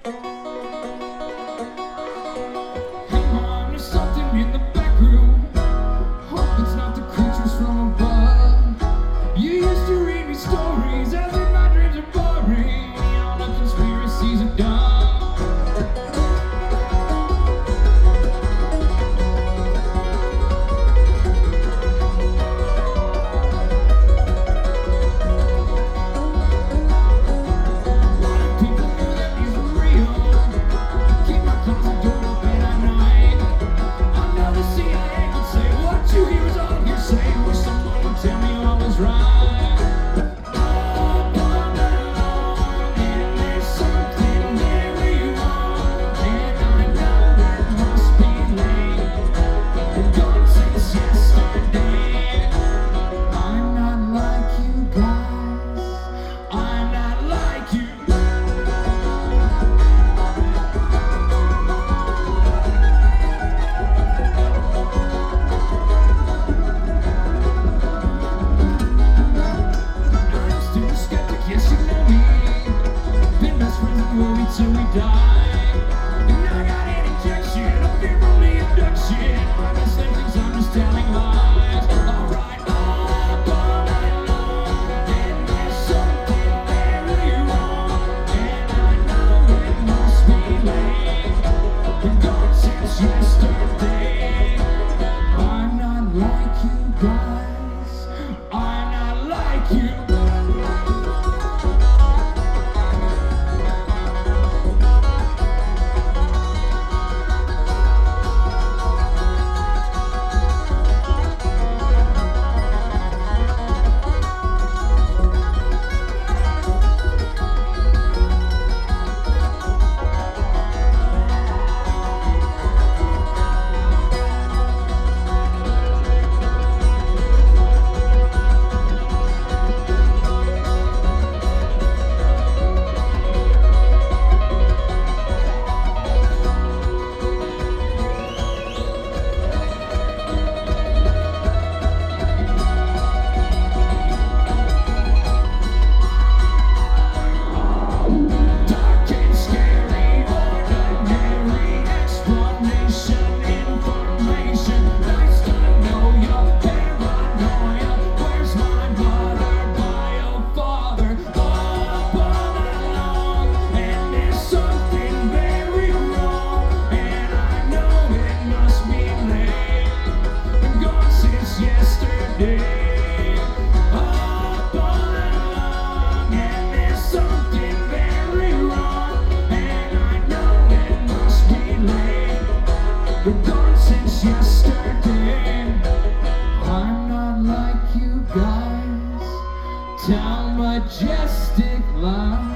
Come on, there's something in the back room. Hope it's not the creatures from above. You used to read me stories as if my dreams are boring. All the conspiracies are dumb. Till we die, and I got an injection of fear from the abduction. My best things, I'm just telling lies. Alright, up all night long, and there's something very wrong, and I know it must be late. Been gone since yesterday. I'm not like you guys. I'm not like you. Been gone since yesterday. I'm not like you guys. Down majestic line.